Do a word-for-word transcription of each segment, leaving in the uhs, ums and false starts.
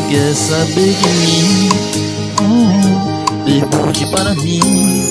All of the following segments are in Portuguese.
quer saber de mim, hum, pergunte para mim.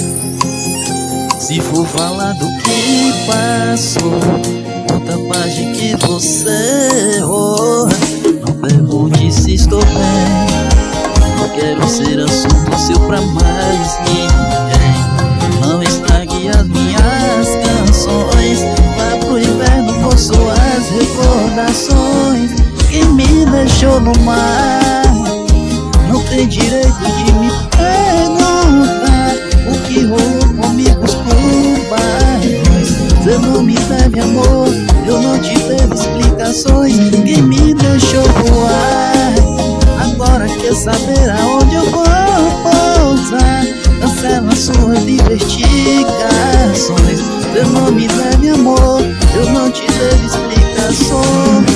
Se for falar do que passou, conta a página que você errou. Não pergunte se estou bem, não quero ser assunto seu pra mais ninguém. Não estrague as minhas canções, vá pro inferno por suas recordações. Quem me deixou no mar não tem direito de me perguntar o que rolou comigo por bairros. Você não me deve amor, eu não te devo explicações. Quem me deixou voar agora quer saber aonde eu vou pousar. Cancela suas investigações. Você não me deve amor, eu não te devo explicações.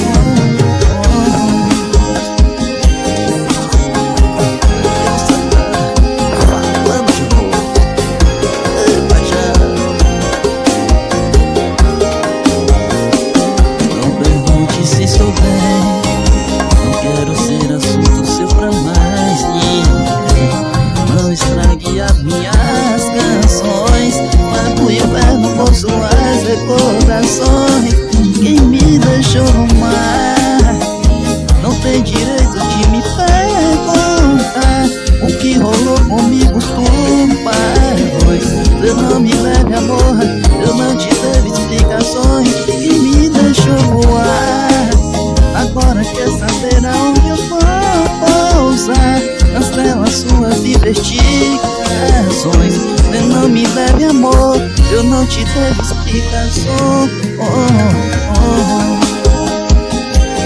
Estou bem, não quero ser assunto seu pra mais ninguém. Não estrague as minhas canções, vá pro inferno por suas recordações. Quem me deixou no mar não tem direito de me perguntar o que rolou comigo por bairros. Você não me leve amor, eu não te devo explicações. Quem me deixou voar agora quer saber aonde eu vou pousar. Cancela suas investigações. Você não me deve amor, eu não te devo explicações.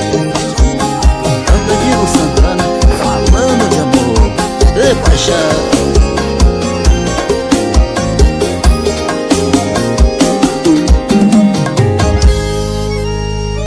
Canta Diego Santana falando de amor. Ei, paixão.